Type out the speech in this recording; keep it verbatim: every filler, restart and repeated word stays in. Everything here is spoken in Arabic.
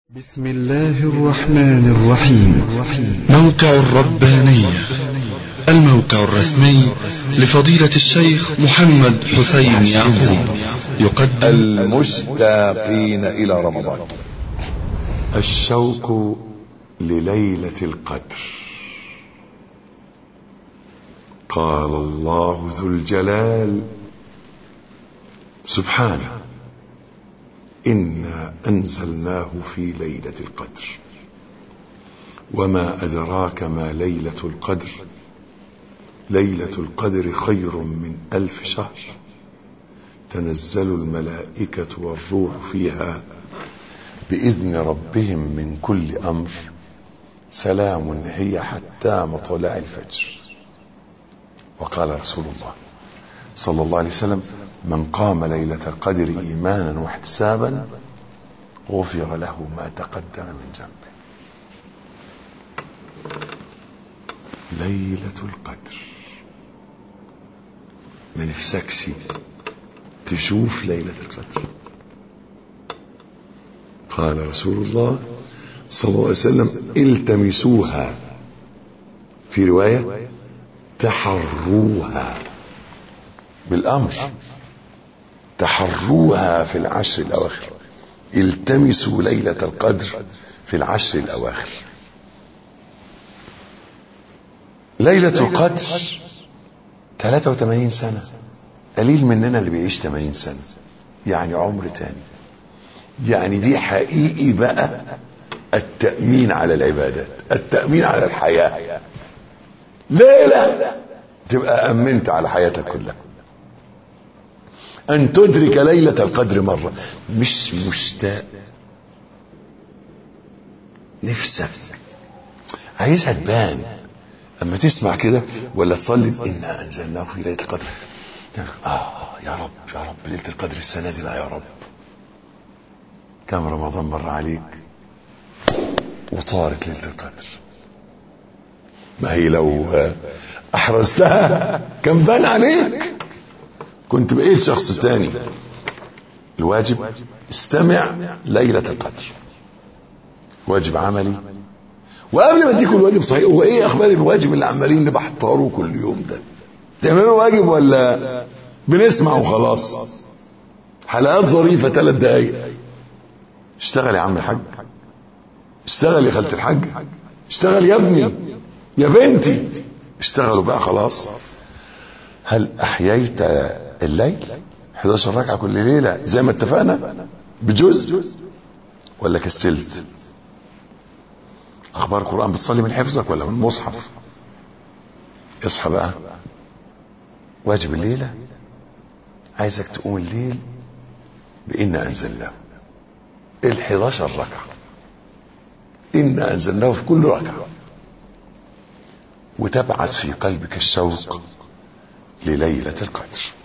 بسم الله الرحمن الرحيم. موقع الربانية، الموقع الرسمي لفضيلة الشيخ محمد حسين يعقوب، يقدم المشتاقين إلى رمضان. الشوق لليلة القدر. قال الله ذو الجلال سبحانه: إنا أنزلناه في ليلة القدر وما أدراك ما ليلة القدر ليلة القدر خير من ألف شهر تنزل الملائكة والروح فيها بإذن ربهم من كل أمر سلام هي حتى مطلع الفجر. وقال رسول الله صلى الله عليه وسلم: من قام ليلة القدر إيمانا واحتسابا غفر له ما تقدم من ذنبه. ليلة القدر، ما نفسكش تشوف ليلة القدر؟ قال رسول الله صلى الله عليه وسلم: التمسوها، في رواية تحروها، بالأمر تحروها في العشر الأواخر. التمسوا ليلة القدر في العشر الأواخر. ليلة القدر ثلاثة وثمانين سنة، قليل مننا اللي بيعيش ثمانين سنة، يعني عمر تاني. يعني دي حقيقي بقى التأمين على العبادات، التأمين على الحياة. ليلة تبقى أمنت على حياتك كلها. أن تدرك ليلة القدر مرة، مش مشتاق، نفسك عايزها تبان أما تسمع كده ولا تصلي: إنا أنزلناه في ليلة القدر. آه يا رب يا رب ليلة القدر السنة دي، لا يا رب. كم رمضان مر عليك وطارت ليلة القدر؟ ما هي لو أحرزتها كم بان عليك، كنت بقيت شخص تاني. الواجب: استمع ليلة القدر، واجب عملي. وقبل ما اديكم الواجب صحيح، هو ايه اخبار الواجب اللي عمالين نبحثره كل يوم ده؟ تعملوا واجب ولا بنسمع وخلاص؟ حلقات ظريفة ثلاث دقايق. اشتغل يا عم الحاج، اشتغل يا خالة الحاج، اشتغل يا ابني يا بنتي، اشتغلوا بقى خلاص. هل احييت الليل احد عشر ركعة كل ليلة زي ما اتفقنا بجزء، ولا كسلت؟ اخبار القرآن بتصلي من حفظك ولا من المصحف؟ اصحى بقى. واجب الليلة عايزك تقوم الليل بإنا أنزلناه الحد عشر ركعة، إنا أنزلناه في كل ركعة، وتبعث في قلبك الشوق لليلة القدر.